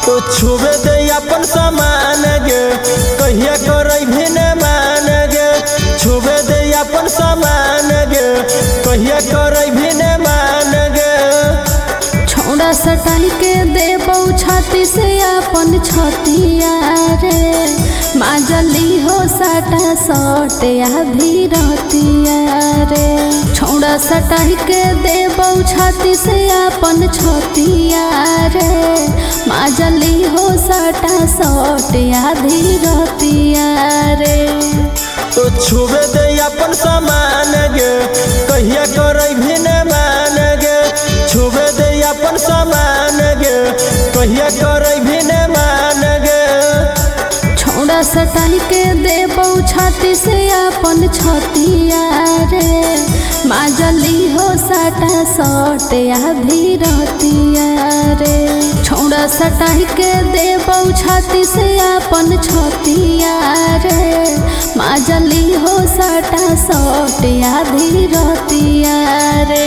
तो छुबे दे अपन सामान गे कहिया करई भी न मान गे छुबे दे अपन सामान गे कहिया करई भी न मान गे छोड़ा सटाई के देबौ छाती से अपन छतिया रे माजली हो साटा सटिया भी रहतिया रे छोड़ा सटाई के देबौ छाती से अपन छतिया रे माजली हो साटा सटिया भी रहतिया रे तो छुबे दे अपन सामान गे कहिया करई भी न मान गे छुबे दे अपन सामान गे कहिया करई भी न मान गे छोड़ा सटाई के देबौ छाती से अपन छतिया रे माजली हो साटा सटिया भी रहतिया रे छोड़ा सटाई के देबौ छाती से अपन छतिया रे माजली हो साटा सटिया भी रहतिया रे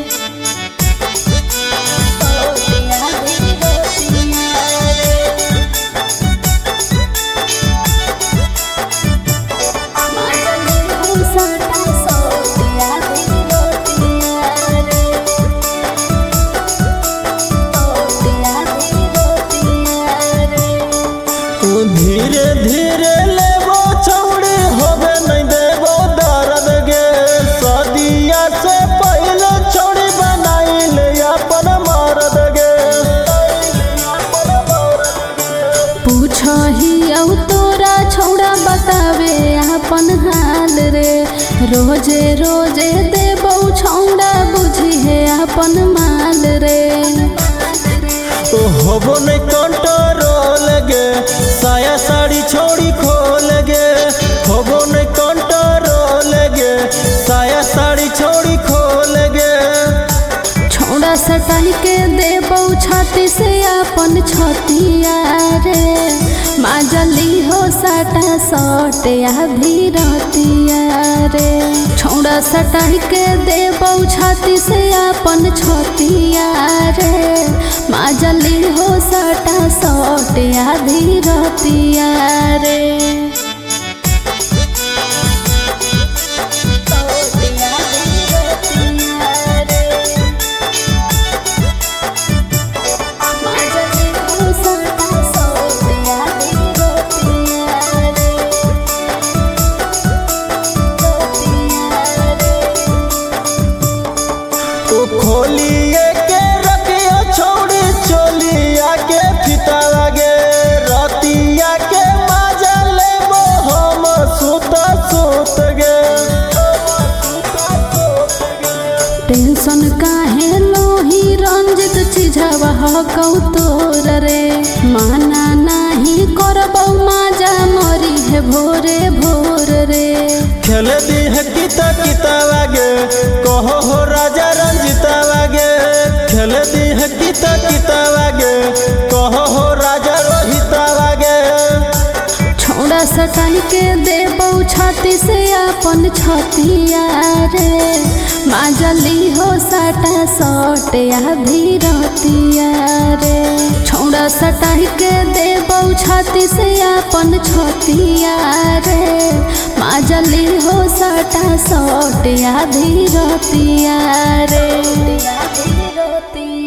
धीरे धीरे लेबो छौड़ी होबे नहीं देबो दर्द गे सदिया से पहले छौड़ी बनाई ले अपन मर्द गे पूछही औ तोरा छौड़ा बतावे अपन हाल रे रोजे रोजे देबौ छौड़ा बुझी है अपन माल रे होबो नहीं कंट्रोल गे साया साड़ी छोड़ी खोल गे होबो नहीं कंट्रोल गे साया साड़ी छोड़ी खोल गे छौड़ा सटाई के देबौ छाती से अपन छतिया रे माजली हो साटा सटिया भी रहतिया रे छौड़ा सटाई के देबौ छाती से अपन छतिया रे माजली हो साटा सटिया भी रहतिया रे खोलिए के रखियो छौड़ी चोलिया के फितावा गे रतिया के मजा लेबो हम सुत सुत गे टेंशन काहे लोही रंजित चिझवा हकौ तोर रे माना नाही करबौ माजा मरी है भोरे भोर रे खेल दी है कितावा गे कहो हो राजा रंजितावा गे खेल दी है कितावा गे कहो हो राजा रोहितावा गे छोड़ा सटाई के देबौ छाती से अपन छतिया रे माजली हो साटा सटिया भी रहतिया रे छोड़ा सटाई के देबौ छाती से अपन छतिया रे माजली हो साटा सटिया भी रहतिया रे।